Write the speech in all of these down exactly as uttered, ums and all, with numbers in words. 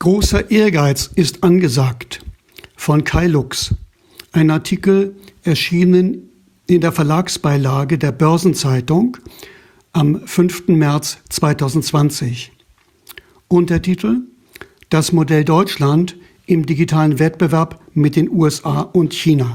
Großer Ehrgeiz ist angesagt von Kai Lux. Ein Artikel erschienen in der Verlagsbeilage der Börsenzeitung am fünften März zweitausendzwanzig. Untertitel: Das Modell Deutschland im digitalen Wettbewerb mit den U S A und China.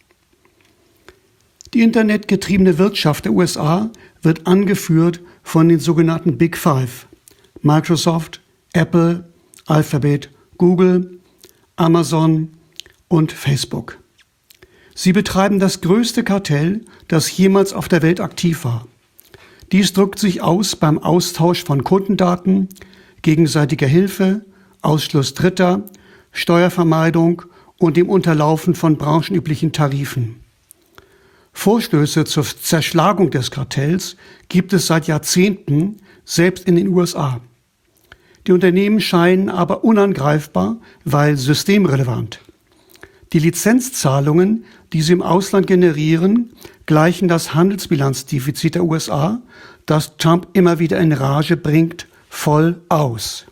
Die internetgetriebene Wirtschaft der U S A wird angeführt von den sogenannten Big Five: Microsoft, Apple, Alphabet, Google, Amazon und Facebook. Sie betreiben das größte Kartell, das jemals auf der Welt aktiv war. Dies drückt sich aus beim Austausch von Kundendaten, gegenseitiger Hilfe, Ausschluss Dritter, Steuervermeidung und dem Unterlaufen von branchenüblichen Tarifen. Vorstöße zur Zerschlagung des Kartells gibt es seit Jahrzehnten, selbst in den U S A. Die Unternehmen scheinen aber unangreifbar, weil systemrelevant. Die Lizenzzahlungen, die sie im Ausland generieren, gleichen das Handelsbilanzdefizit der U S A, das Trump immer wieder in Rage bringt, voll aus.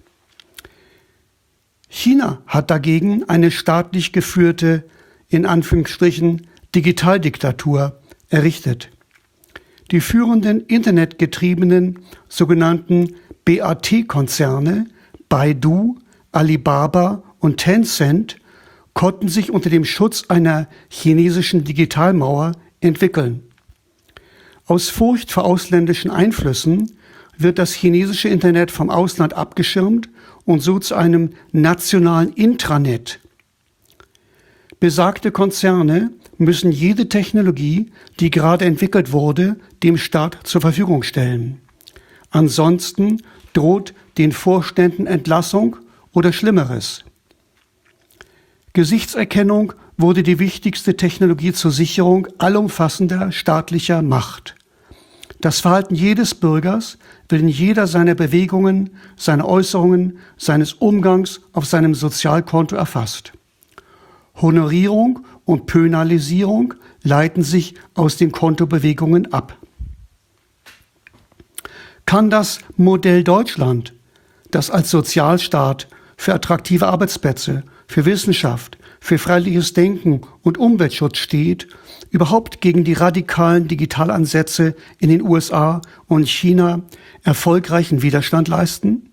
China hat dagegen eine staatlich geführte, in Anführungsstrichen, Digitaldiktatur errichtet. Die führenden internetgetriebenen sogenannten B A T-Konzerne Baidu, Alibaba und Tencent konnten sich unter dem Schutz einer chinesischen Digitalmauer entwickeln. Aus Furcht vor ausländischen Einflüssen wird das chinesische Internet vom Ausland abgeschirmt und so zu einem nationalen Intranet. Besagte Konzerne müssen jede Technologie, die gerade entwickelt wurde, dem Staat zur Verfügung stellen. Ansonsten droht den Vorständen Entlassung oder Schlimmeres. Gesichtserkennung wurde die wichtigste Technologie zur Sicherung allumfassender staatlicher Macht. Das Verhalten jedes Bürgers wird in jeder seiner Bewegungen, seiner Äußerungen, seines Umgangs auf seinem Sozialkonto erfasst. Honorierung und Penalisierung leiten sich aus den Kontobewegungen ab. Kann das Modell Deutschland, das als Sozialstaat für attraktive Arbeitsplätze, für Wissenschaft, für freiheitliches Denken und Umweltschutz steht, überhaupt gegen die radikalen Digitalansätze in den U S A und China erfolgreichen Widerstand leisten?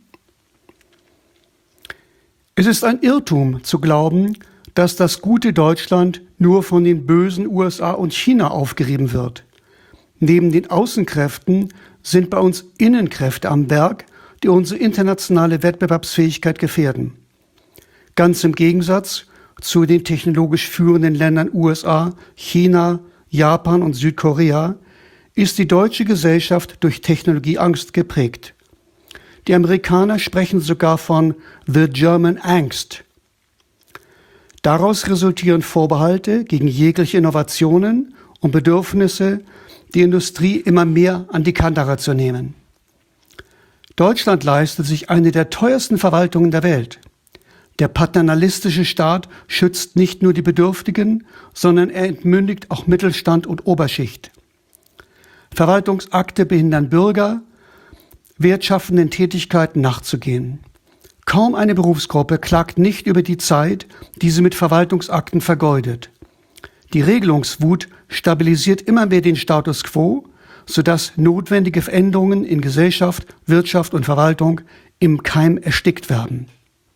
Es ist ein Irrtum zu glauben, dass das gute Deutschland nur von den bösen U S A und China aufgerieben wird. Neben den Außenkräften sind bei uns Innenkräfte am Werk, die unsere internationale Wettbewerbsfähigkeit gefährden. Ganz im Gegensatz zu den technologisch führenden Ländern U S A, China, Japan und Südkorea ist die deutsche Gesellschaft durch Technologieangst geprägt. Die Amerikaner sprechen sogar von The German Angst. Daraus resultieren Vorbehalte gegen jegliche Innovationen und Bedürfnisse, die Industrie immer mehr an die Kandare zu nehmen. Deutschland leistet sich eine der teuersten Verwaltungen der Welt. Der paternalistische Staat schützt nicht nur die Bedürftigen, sondern er entmündigt auch Mittelstand und Oberschicht. Verwaltungsakte behindern Bürger, wertschaffenden Tätigkeiten nachzugehen. Kaum eine Berufsgruppe klagt nicht über die Zeit, die sie mit Verwaltungsakten vergeudet. Die Regelungswut stabilisiert immer mehr den Status quo, sodass notwendige Veränderungen in Gesellschaft, Wirtschaft und Verwaltung im Keim erstickt werden.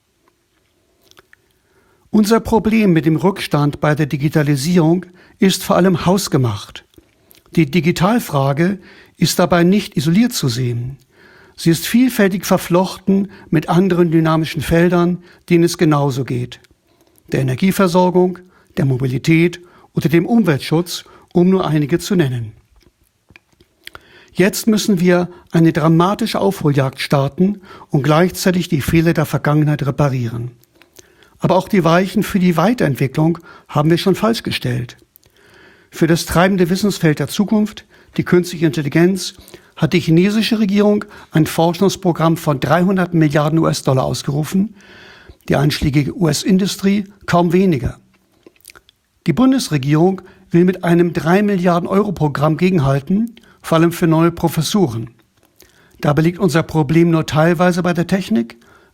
Unser Problem mit dem Rückstand bei der Digitalisierung ist vor allem hausgemacht. Die Digitalfrage ist dabei nicht isoliert zu sehen. Sie ist vielfältig verflochten mit anderen dynamischen Feldern, denen es genauso geht: der Energieversorgung, der Mobilität oder dem Umweltschutz, um nur einige zu nennen. Jetzt müssen wir eine dramatische Aufholjagd starten und gleichzeitig die Fehler der Vergangenheit reparieren. Aber auch die Weichen für die Weiterentwicklung haben wir schon falsch gestellt. Für das treibende Wissensfeld der Zukunft, die künstliche Intelligenz, hat die chinesische Regierung ein Forschungsprogramm von dreihundert Milliarden U S Dollar ausgerufen, die einschlägige U S-Industrie kaum weniger. Die Bundesregierung will mit einem drei Milliarden Euro Programm gegenhalten, vor allem für neue Professuren. Dabei liegt unser Problem nur teilweise bei der Technik.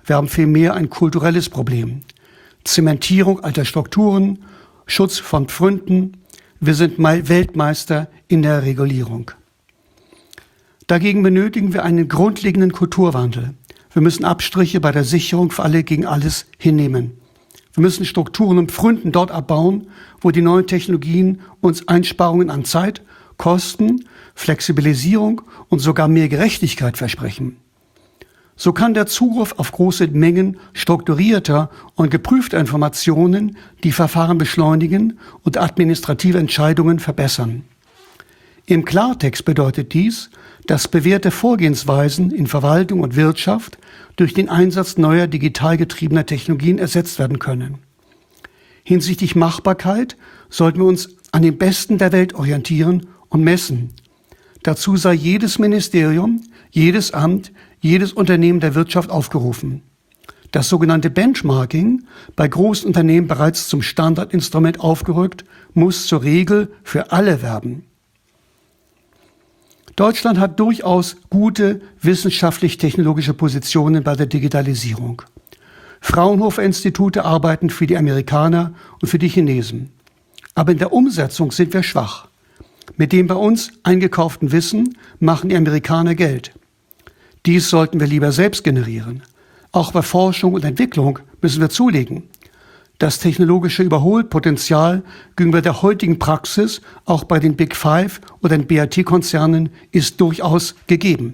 wir haben vielmehr ein kulturelles Problem. Zementierung alter Strukturen, Schutz von Pfründen. Wir sind mal Weltmeister in der Regulierung. Dagegen benötigen wir einen grundlegenden Kulturwandel. Wir müssen Abstriche bei der Sicherung für alle gegen alles hinnehmen. Wir müssen Strukturen und Pfründen dort abbauen, wo die neuen Technologien uns Einsparungen an Zeit, Kosten, Flexibilisierung und sogar mehr Gerechtigkeit versprechen. So kann der Zugriff auf große Mengen strukturierter und geprüfter Informationen die Verfahren beschleunigen und administrative Entscheidungen verbessern. Im Klartext bedeutet dies, dass bewährte Vorgehensweisen in Verwaltung und Wirtschaft durch den Einsatz neuer digital getriebener Technologien ersetzt werden können. Hinsichtlich Machbarkeit sollten wir uns an den Besten der Welt orientieren und messen. Dazu sei jedes Ministerium, jedes Amt, jedes Unternehmen der Wirtschaft aufgerufen. Das sogenannte Benchmarking, bei großen Unternehmen bereits zum Standardinstrument aufgerückt, muss zur Regel für alle werden. Deutschland hat durchaus gute wissenschaftlich-technologische Positionen bei der Digitalisierung. Fraunhofer-Institute arbeiten für die Amerikaner und für die Chinesen. Aber in der Umsetzung sind wir schwach. Mit dem bei uns eingekauften Wissen machen die Amerikaner Geld. Dies sollten wir lieber selbst generieren. Auch bei Forschung und Entwicklung müssen wir zulegen. Das technologische Überholpotenzial gegenüber der heutigen Praxis, auch bei den Big Five oder den B I T-Konzernen, ist durchaus gegeben.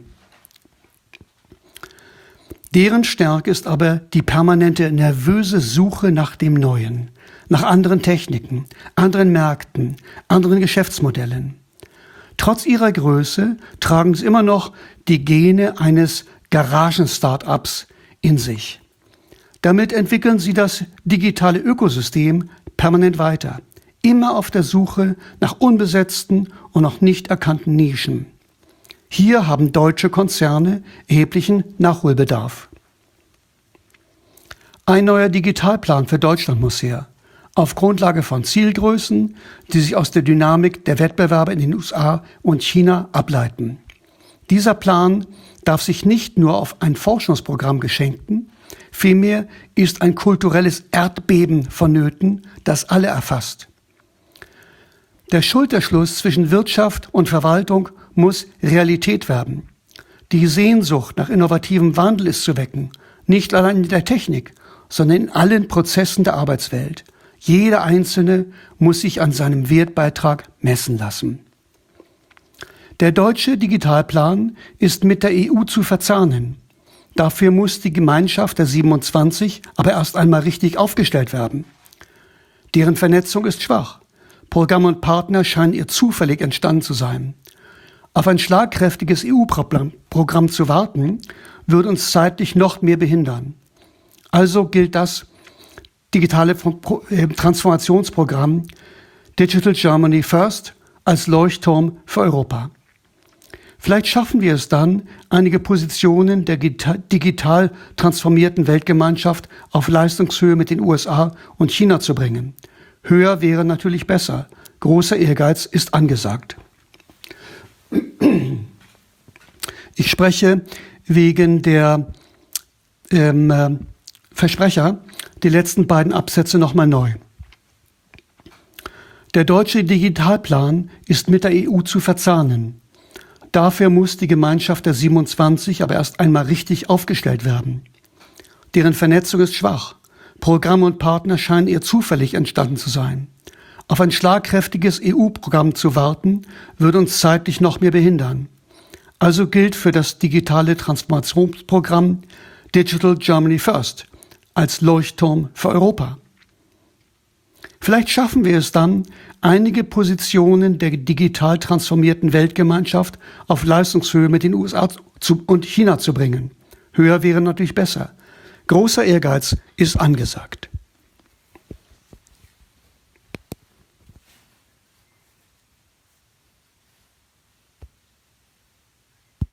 Deren Stärke ist aber die permanente nervöse Suche nach dem Neuen, nach anderen Techniken, anderen Märkten, anderen Geschäftsmodellen. Trotz ihrer Größe tragen sie immer noch die Gene eines Garagen-Startups in sich. Damit entwickeln sie das digitale Ökosystem permanent weiter, immer auf der Suche nach unbesetzten und noch nicht erkannten Nischen. Hier haben deutsche Konzerne erheblichen Nachholbedarf. Ein neuer Digitalplan für Deutschland muss her, auf Grundlage von Zielgrößen, die sich aus der Dynamik der Wettbewerbe in den U S A und China ableiten. Dieser Plan darf sich nicht nur auf ein Forschungsprogramm beschränken, vielmehr ist ein kulturelles Erdbeben vonnöten, das alle erfasst. Der Schulterschluss zwischen Wirtschaft und Verwaltung muss Realität werden. Die Sehnsucht nach innovativem Wandel ist zu wecken, nicht allein in der Technik, sondern in allen Prozessen der Arbeitswelt. Jeder Einzelne muss sich an seinem Wertbeitrag messen lassen. Der deutsche Digitalplan ist mit der E U zu verzahnen. Dafür muss die Gemeinschaft der siebenundzwanzig aber erst einmal richtig aufgestellt werden. Deren Vernetzung ist schwach. Programme und Partner scheinen ihr zufällig entstanden zu sein. Auf ein schlagkräftiges E U-Programm zu warten, würde uns zeitlich noch mehr behindern. Also gilt das digitale Transformationsprogramm Digital Germany First als Leuchtturm für Europa. Vielleicht schaffen wir es dann, einige Positionen der digital transformierten Weltgemeinschaft auf Leistungshöhe mit den U S A und China zu bringen. Höher wäre natürlich besser. Großer Ehrgeiz ist angesagt. Ich spreche wegen der ähm, äh, Versprecher die letzten beiden Absätze nochmal neu. Der deutsche Digitalplan ist mit der E U zu verzahnen. Dafür muss die Gemeinschaft der siebenundzwanzig aber erst einmal richtig aufgestellt werden. Deren Vernetzung ist schwach. Programme und Partner scheinen eher zufällig entstanden zu sein. Auf ein schlagkräftiges E U-Programm zu warten, würde uns zeitlich noch mehr behindern. Also gilt für das digitale Transformationsprogramm Digital Germany First als Leuchtturm für Europa. Vielleicht schaffen wir es dann, einige Positionen der digital transformierten Weltgemeinschaft auf Leistungshöhe mit den U S A und China zu bringen. Höher wäre natürlich besser. Großer Ehrgeiz ist angesagt.